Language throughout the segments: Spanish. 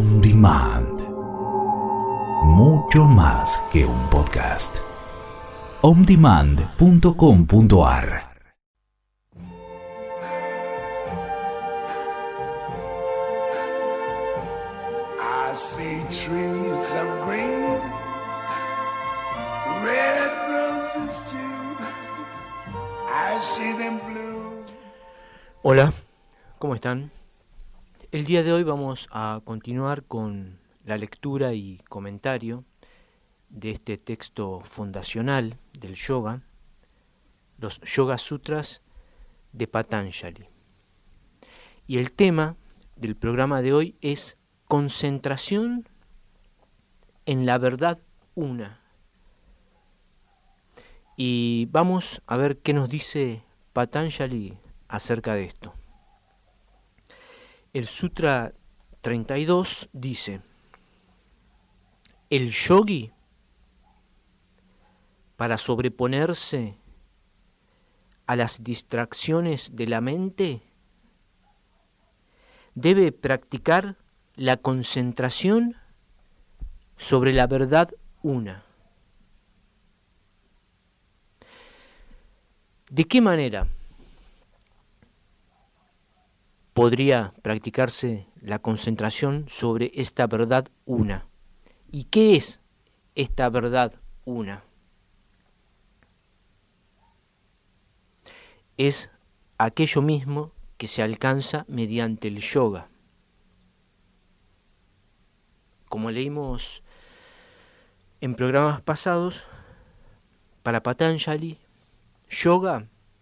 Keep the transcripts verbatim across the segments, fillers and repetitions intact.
On Demand. Mucho más que un podcast. on demand punto com punto a r. I see trees of green, red roses too. I see them blue. Hola, ¿cómo están? El día de hoy vamos a continuar con la lectura y comentario de este texto fundacional del yoga, los Yoga Sutras de Patanjali. Y el tema del programa de hoy es concentración en la verdad una. Y vamos a ver qué nos dice Patanjali acerca de esto. El Sutra treinta y dos dice: el yogi, para sobreponerse a las distracciones de la mente, debe practicar la concentración sobre la verdad una. ¿De qué manera podría practicarse la concentración sobre esta verdad una? ¿Y qué es esta verdad una? Es aquello mismo que se alcanza mediante el yoga. Como leímos en programas pasados, para Patanjali, yoga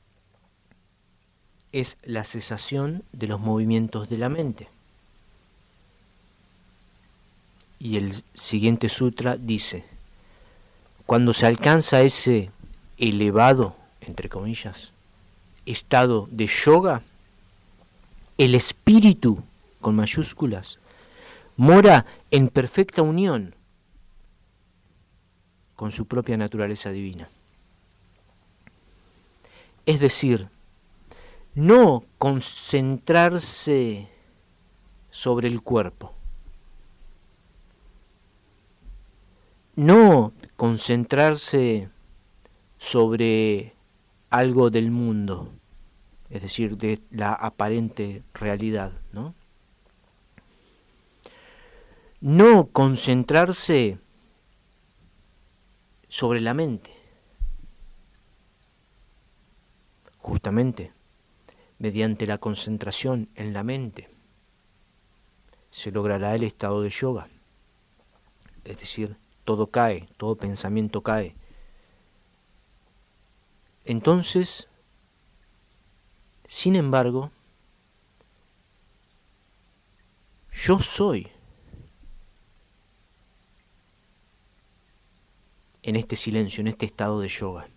es la cesación de los movimientos de la mente. Y el siguiente sutra dice: cuando se alcanza ese elevado, entre comillas, estado de yoga, el espíritu, con mayúsculas, mora en perfecta unión con su propia naturaleza divina. Es decir, no concentrarse sobre el cuerpo, no concentrarse sobre algo del mundo, es decir, de la aparente realidad, ¿no? No concentrarse sobre la mente. Justamente, mediante la concentración en la mente, se logrará el estado de yoga. Es decir, todo cae, todo pensamiento cae. Entonces, sin embargo, yo soy en este silencio, en este estado de yoga.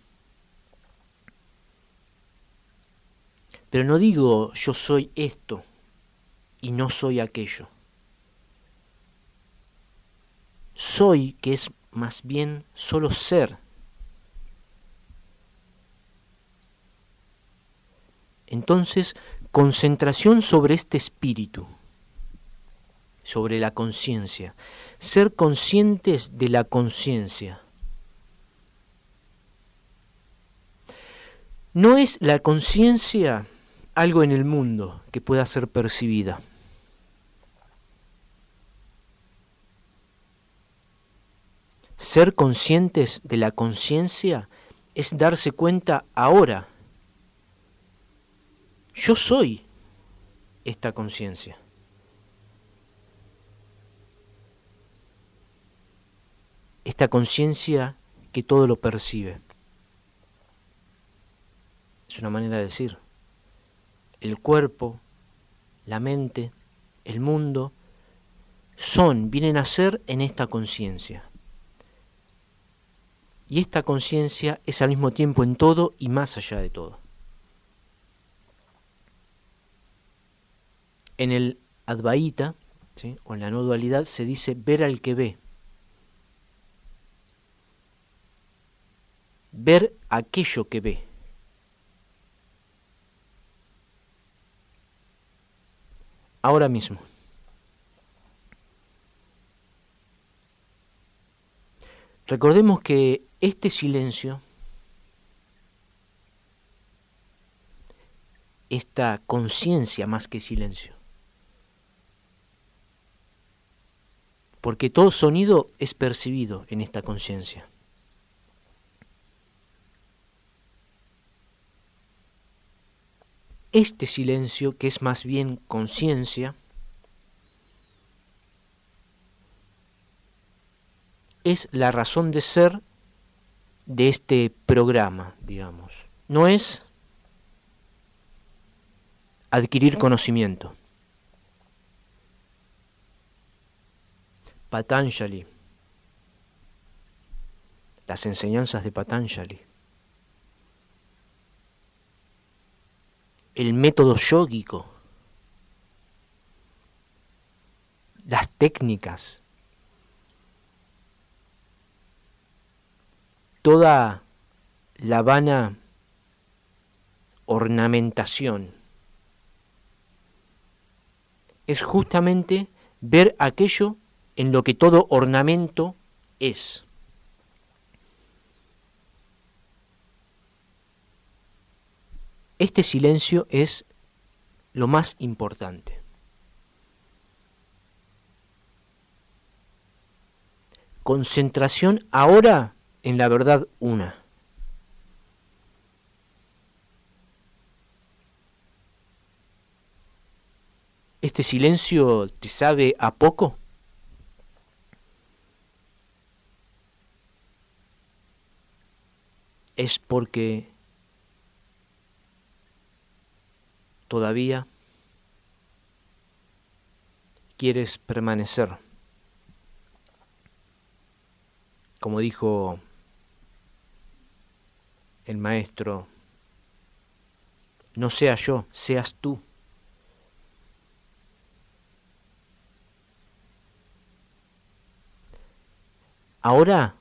Pero no digo yo soy esto y no soy aquello. Soy, que es más bien solo ser. Entonces, concentración sobre este espíritu, sobre la conciencia, ser conscientes de la conciencia. No es la conciencia algo en el mundo que pueda ser percibida. Ser conscientes de la conciencia es darse cuenta ahora. Yo soy esta conciencia. Esta conciencia que todo lo percibe. Es una manera de decir. El cuerpo, la mente, el mundo, son, vienen a ser en esta conciencia. Y esta conciencia es al mismo tiempo en todo y más allá de todo. En el Advaita, ¿sí?, o en la no dualidad, se dice ver al que ve. Ver aquello que ve. Ahora mismo. Recordemos que este silencio, esta conciencia más que silencio, porque todo sonido es percibido en esta conciencia. Este silencio, que es más bien conciencia, es la razón de ser de este programa, digamos. No es adquirir conocimiento. Patanjali, las enseñanzas de Patanjali, el método yógico, las técnicas, toda la vana ornamentación es justamente ver aquello en lo que todo ornamento es. Este silencio es lo más importante. Concentración ahora en la verdad una. ¿Este silencio te sabe a poco? Es porque todavía quieres permanecer. Como dijo el maestro, no sea yo, seas tú. Ahora,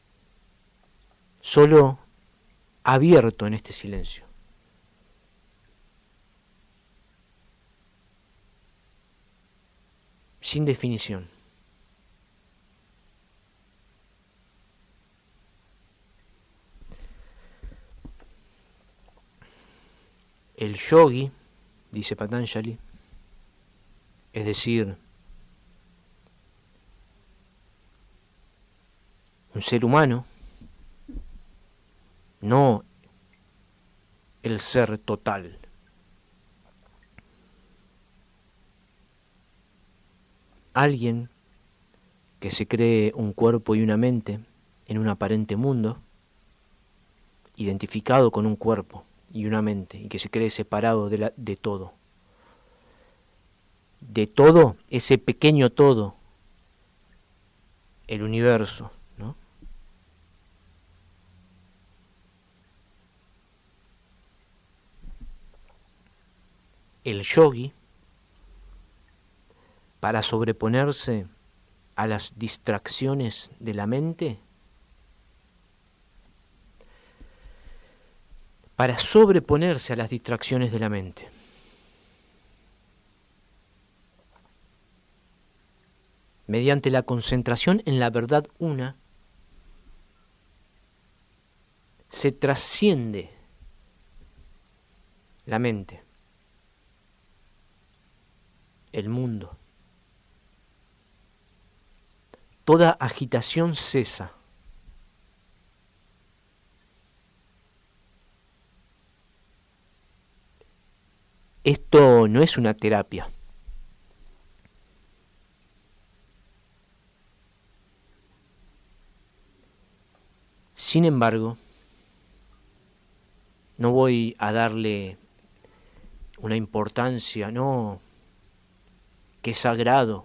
solo abierto en este silencio. Sin definición. El yogi, dice Patanjali, es decir, un ser humano, no el ser total. Alguien que se cree un cuerpo y una mente en un aparente mundo, identificado con un cuerpo y una mente, y que se cree separado de, la, de todo. De todo, ese pequeño todo, el universo, ¿no? El yogi, para sobreponerse a las distracciones de la mente, para sobreponerse a las distracciones de la mente, mediante la concentración en la verdad una, se trasciende la mente, el mundo. Toda agitación cesa. Esto no es una terapia. Sin embargo, no voy a darle una importancia, no, que es sagrado.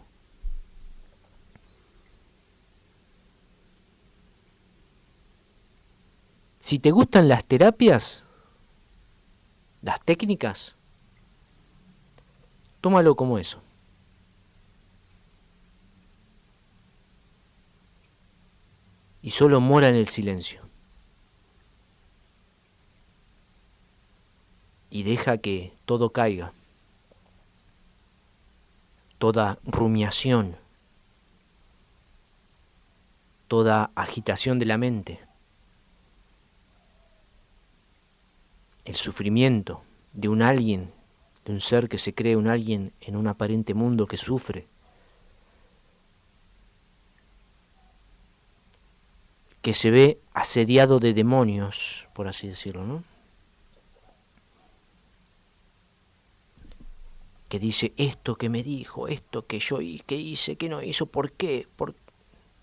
Si te gustan las terapias, las técnicas, tómalo como eso. Y solo mora en el silencio. Y deja que todo caiga. Toda rumiación, toda agitación de la mente, el sufrimiento de un alguien, de un ser que se cree un alguien en un aparente mundo que sufre, que se ve asediado de demonios, por así decirlo, ¿no? Que dice esto que me dijo, esto que yo que hice, que no hizo, ¿por qué? ¿Por qué?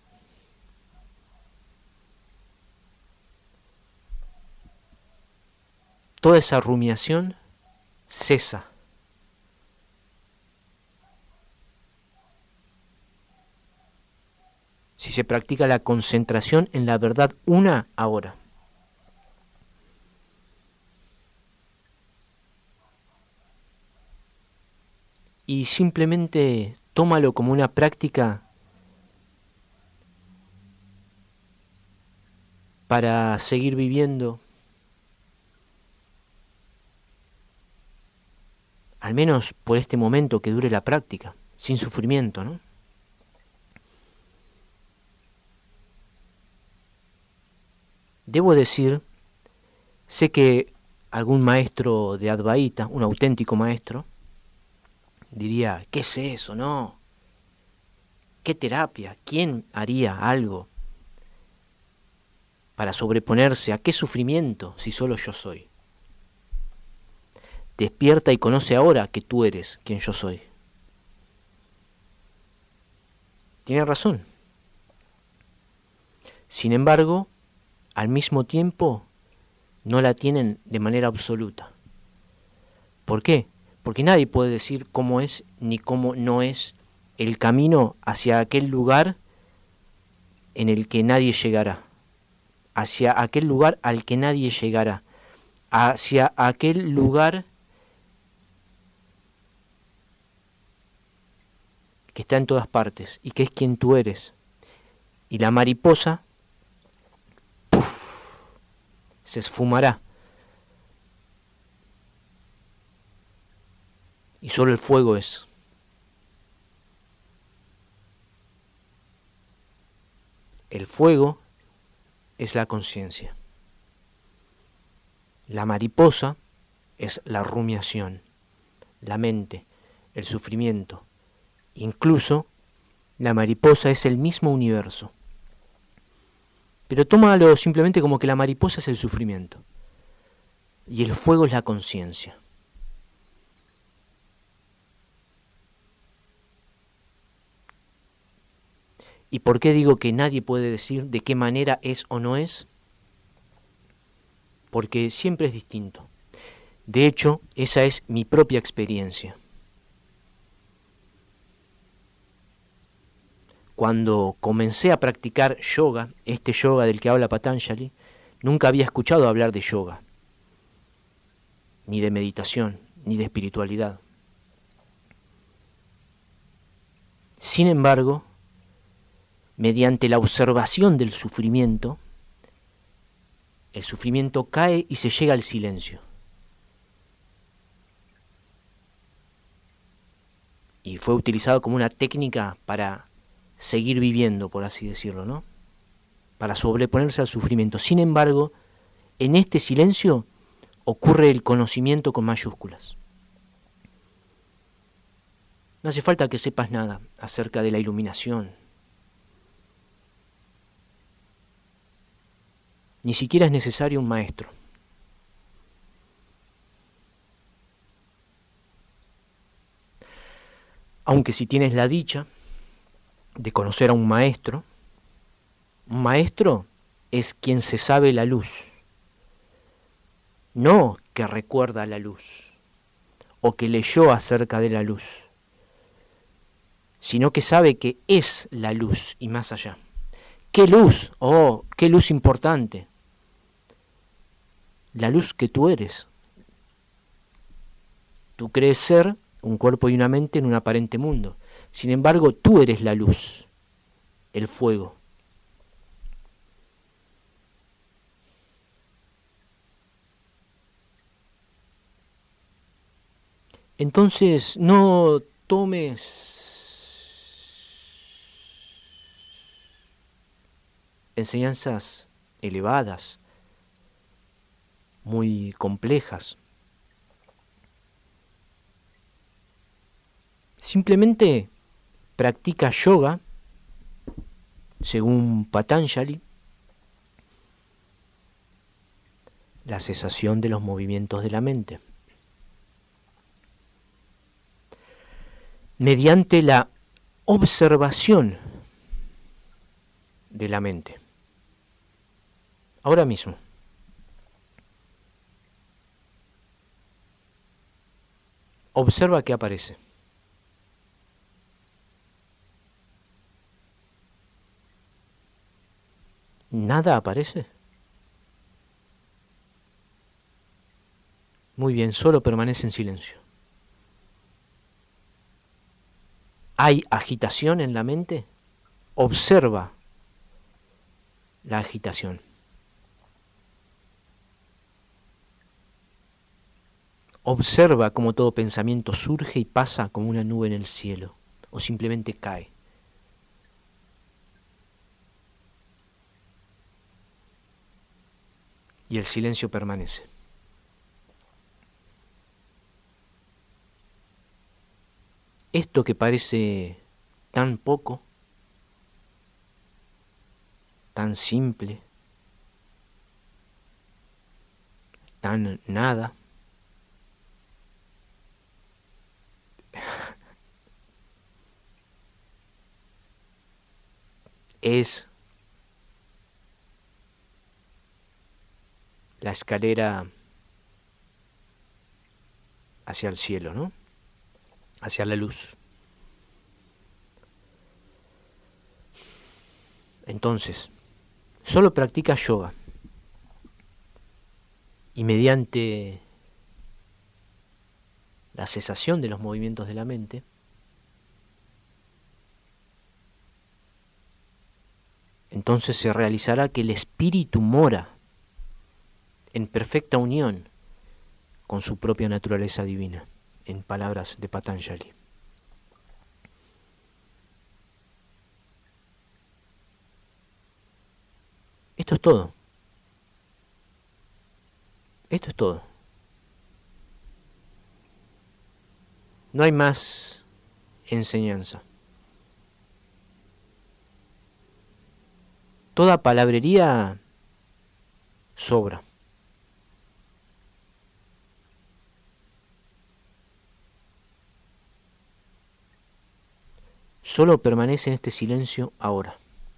Toda esa rumiación cesa. Si se practica la concentración en la verdad una ahora. Y simplemente tómalo como una práctica para seguir viviendo, al menos por este momento que dure la práctica, sin sufrimiento, ¿no? Debo decir, sé que algún maestro de Advaita, un auténtico maestro, diría, ¿qué es eso? No. ¿Qué terapia? ¿Quién haría algo para sobreponerse a qué sufrimiento si solo yo soy? Despierta y conoce ahora que tú eres quien yo soy. Tiene razón. Sin embargo, al mismo tiempo, no la tienen de manera absoluta. ¿Por qué? Porque nadie puede decir cómo es ni cómo no es el camino hacia aquel lugar en el que nadie llegará, hacia aquel lugar al que nadie llegará, hacia aquel lugar que está en todas partes y que es quien tú eres. Y la mariposa, ¡puf!, se esfumará. Y solo el fuego es. El fuego es la conciencia. La mariposa es la rumiación, la mente, el sufrimiento. Incluso la mariposa es el mismo universo. Pero tómalo simplemente como que la mariposa es el sufrimiento y el fuego es la conciencia. ¿Y por qué digo que nadie puede decir de qué manera es o no es? Porque siempre es distinto. De hecho, esa es mi propia experiencia. Cuando comencé a practicar yoga, este yoga del que habla Patanjali, nunca había escuchado hablar de yoga, ni de meditación, ni de espiritualidad. Sin embargo, mediante la observación del sufrimiento, el sufrimiento cae y se llega al silencio. Y fue utilizado como una técnica para seguir viviendo, por así decirlo, ¿no? Para sobreponerse al sufrimiento. Sin embargo, en este silencio ocurre el conocimiento con mayúsculas. No hace falta que sepas nada acerca de la iluminación. Ni siquiera es necesario un maestro. Aunque si tienes la dicha de conocer a un maestro, un maestro es quien se sabe la luz, no que recuerda la luz o que leyó acerca de la luz, sino que sabe que es la luz y más allá. ¿Qué luz? Oh, qué luz importante. La luz que tú eres. Tú crees ser un cuerpo y una mente en un aparente mundo. Sin embargo, tú eres la luz, el fuego. Entonces, no tomes enseñanzas elevadas, muy complejas. Simplemente practica yoga, según Patanjali, la cesación de los movimientos de la mente, mediante la observación de la mente. Ahora mismo. Observa qué aparece. ¿Nada aparece? Muy bien, solo permanece en silencio. ¿Hay agitación en la mente? Observa la agitación. Observa cómo todo pensamiento surge y pasa como una nube en el cielo, o simplemente cae. Y el silencio permanece. Esto que parece tan poco, tan simple, tan nada, es la escalera hacia el cielo, ¿no? Hacia la luz. Entonces, solo practica yoga y mediante la cesación de los movimientos de la mente, entonces se realizará que el espíritu mora en perfecta unión con su propia naturaleza divina, en palabras de Patanjali. Esto es todo. Esto es todo. No hay más enseñanza. Toda palabrería sobra. Solo permanece en este silencio ahora.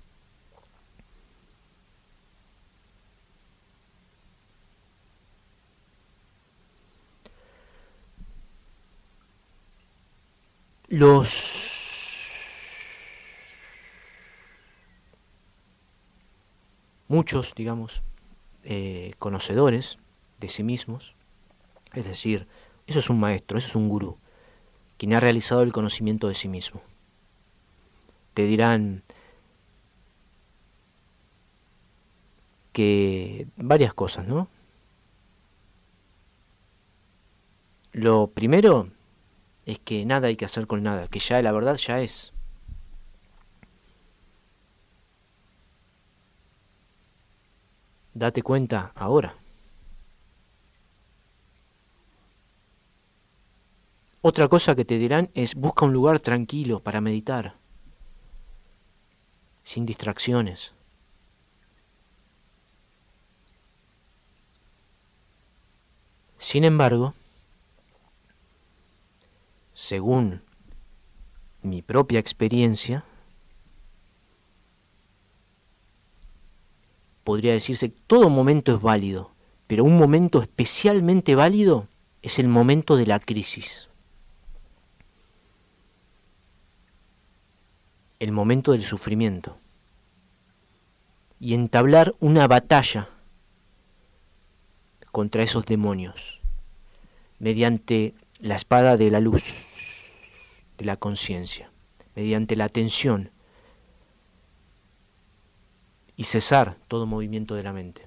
Los muchos, digamos, eh, conocedores de sí mismos, es decir, eso es un maestro, eso es un gurú, quien ha realizado el conocimiento de sí mismo. Te dirán que varias cosas, ¿no? Lo primero es que nada hay que hacer con nada, que ya la verdad ya es. Date cuenta ahora. Otra cosa que te dirán es busca un lugar tranquilo para meditar, sin distracciones. Sin embargo, según mi propia experiencia, podría decirse que todo momento es válido, pero un momento especialmente válido es el momento de la crisis. El momento del sufrimiento. Y entablar una batalla contra esos demonios, mediante la espada de la luz, de la conciencia, mediante la atención, y cesar todo movimiento de la mente.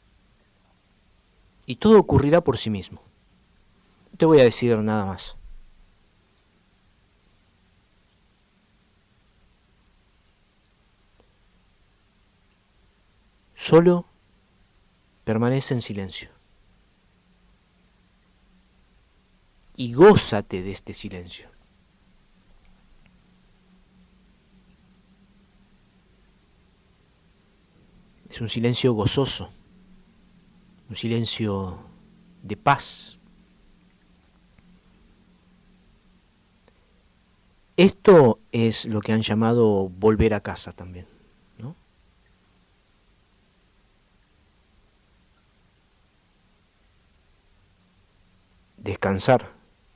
Y todo ocurrirá por sí mismo. No te voy a decir nada más. Solo permanece en silencio. Y gózate de este silencio. Es un silencio gozoso, un silencio de paz. Esto es lo que han llamado volver a casa también, ¿no? Descansar.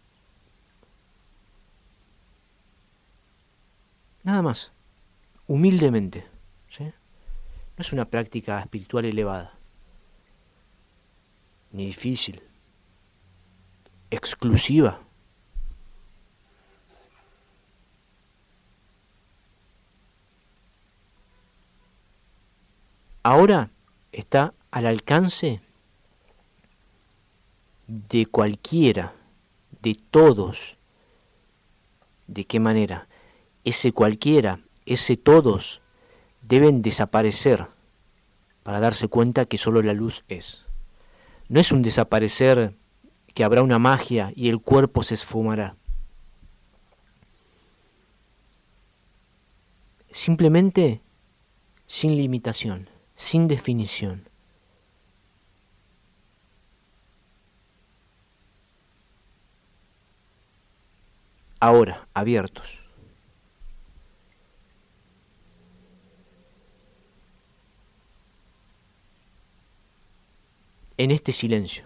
Nada más, humildemente, ¿sí? No es una práctica espiritual elevada, ni difícil, exclusiva. Ahora está al alcance de cualquiera, de todos. ¿De qué manera? Ese cualquiera, ese todos, deben desaparecer para darse cuenta que solo la luz es. No es un desaparecer que habrá una magia y el cuerpo se esfumará. Simplemente sin limitación, sin definición. Ahora, abiertos. En este silencio.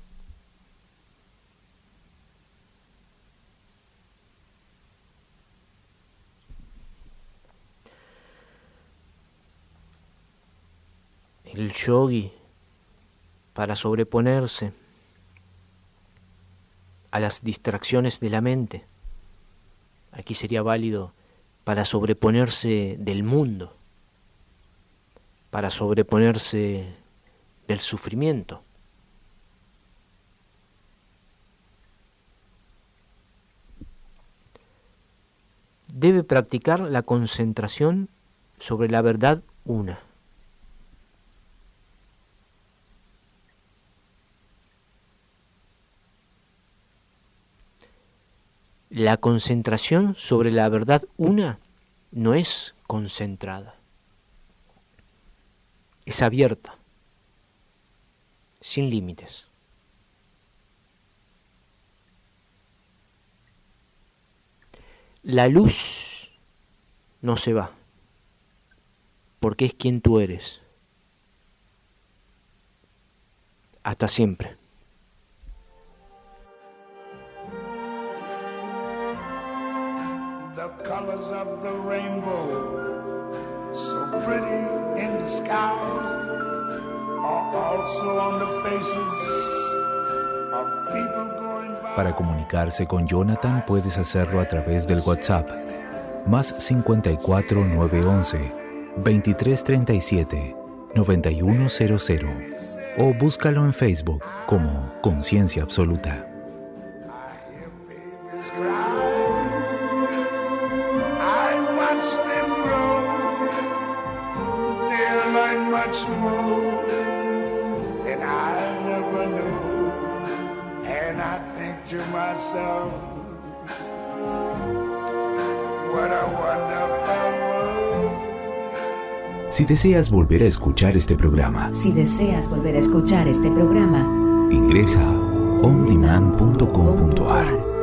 El yogi, para sobreponerse a las distracciones de la mente, aquí sería válido para sobreponerse del mundo, para sobreponerse del sufrimiento. Debe practicar la concentración sobre la verdad una. La concentración sobre la verdad una no es concentrada, es abierta, sin límites. La luz no se va, porque es quien tú eres, hasta siempre. The colors of the rainbow, so pretty in the sky, are also on the faces of people going by. Para comunicarse con Jonathan puedes hacerlo a través del WhatsApp, más cincuenta y cuatro nueve once, veintitrés treinta y siete, noventa y uno cero cero, o búscalo en Facebook como Conciencia Absoluta. Much more than I never knew, and I think to myself, what a wonderful world. Si deseas volver a escuchar este programa, Si deseas volver a escuchar este programa, ingresa a on demand punto com punto a r.